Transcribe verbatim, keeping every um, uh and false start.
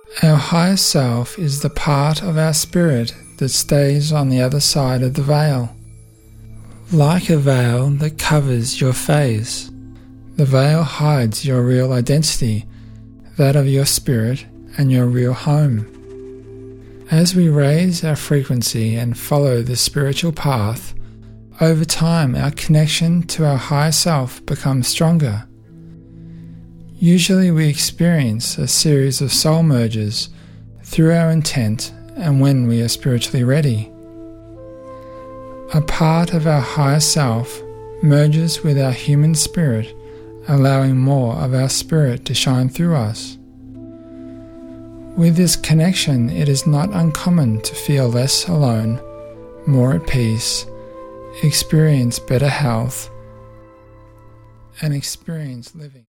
Our higher self is the part of our spirit that stays on the other side of the veil. Like a veil that covers your face, the veil hides your real identity, that of your spirit and your real home. As we raise our frequency and follow the spiritual path, over time our connection to our higher self becomes stronger. Usually we experience a series of soul merges through our intent and when we are spiritually ready. A part of our higher self merges with our human spirit, allowing more of our spirit to shine through us. With this connection, it is not uncommon to feel less alone, more at peace, experience better health, and experience living.